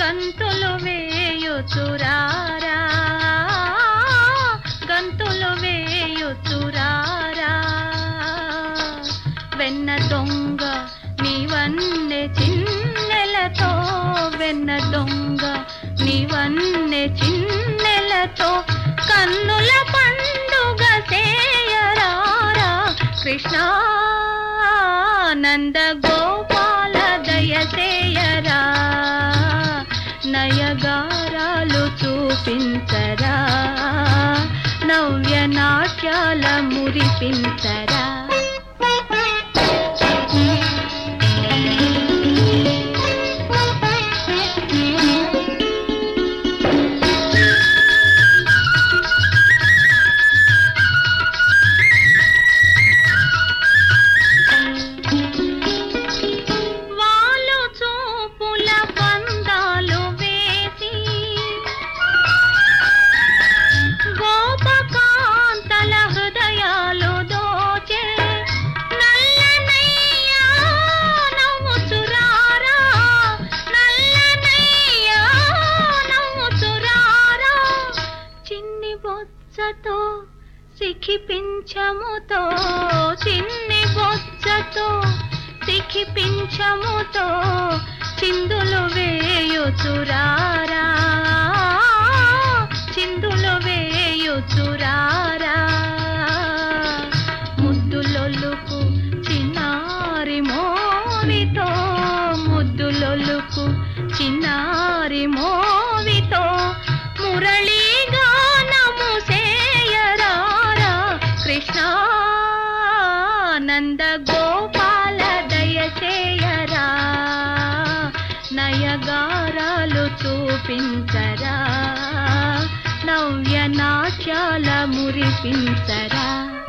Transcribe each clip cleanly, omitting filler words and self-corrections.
గంతులు వేయుచురారా గంతులు వేయుచురారా వెన్న దొంగ నీవన్నె చిన్నెలతో వెన్న దొంగ నీవన్నె చిన్నెలతో కన్నుల పండుగ చేయరారా కృష్ణ నంద గోపాల దయచేయరా నయగారాలు చూపించరా నవ్య నాట్యాల మురిపించరా సిఖిపించముతో చిన్ని బొచ్చతో సిఖిపించముతో చిందులు వేయుచురారా చిందులు వేయుచురారా ముద్దులొల్లుకు చిన్నారి మోవితో ముద్దులొల్లుకు చిన్నారి మోవితో మురళి కృష్ణ నంద గోపాల దయచేయరా నయగారాలు చూపించరా నవ్య నాట్యాల మురిపించరా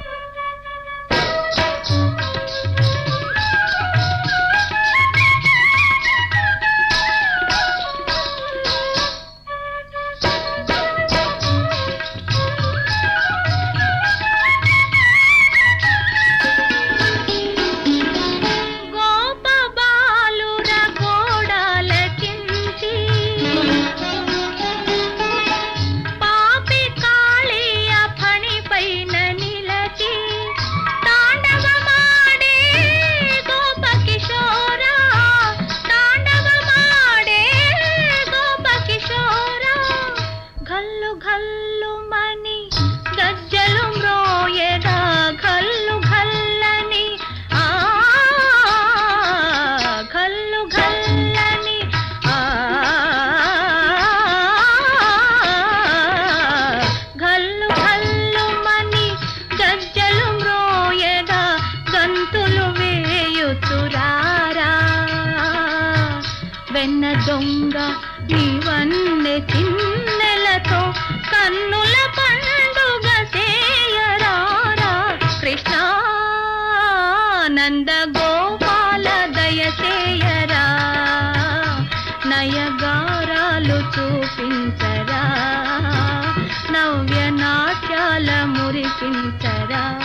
వెన్న దొంగ నీవన్నె చిన్నెలతో కన్నుల పండుగ చేయరారా కృష్ణ నంద గోపాల దయచేయరా నయగారాలు చూపించరా నవ్య నాట్యాల మురిపించరా